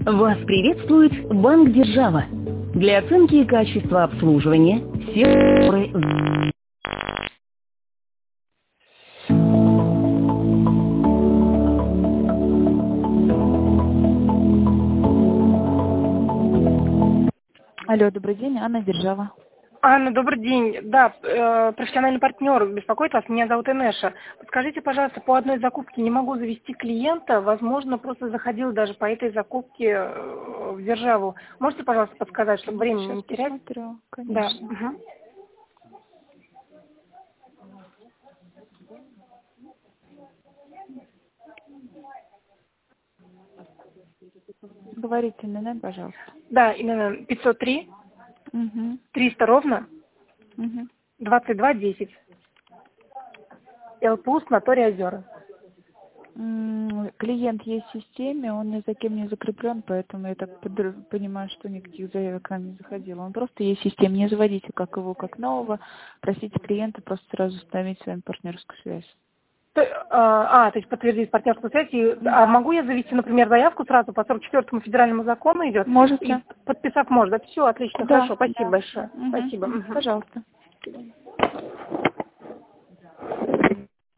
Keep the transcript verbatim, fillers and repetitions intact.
Вас приветствует Банк Держава. Для оценки качества обслуживания все... Алло, добрый день, Анна Держава. Анна, добрый день. Да, э, профессиональный партнер беспокоит вас. Меня зовут Инеша. Подскажите, пожалуйста, по одной закупке не могу завести клиента. Возможно, просто заходил даже по этой закупке э, в Державу. Можете, пожалуйста, подсказать, чтобы времени Сейчас не терять? посмотрю, Да. конечно. Угу. Говорите, Нэнэн, пожалуйста. Да, именно пятьсот три, Угу. триста ровно, Угу. двадцать два десять. ЛПУ Санаторий Озера. М, Клиент есть в системе, он ни за кем не закреплен, поэтому я так подр- понимаю, что никаких заявок к нам не заходило. Он просто есть в системе, не заводите как его, как нового, просите клиента просто сразу установить с вами партнерскую связь. То- а, а, то есть подтвердить партнерскую связь. И- а могу я завести, например, заявку сразу по сорок четвёртому федеральному закону идет? И Можете? подписав, можно. Все, отлично, Да, хорошо, спасибо да. большое. Мгм, Спасибо. мгм. Мгм. Пожалуйста.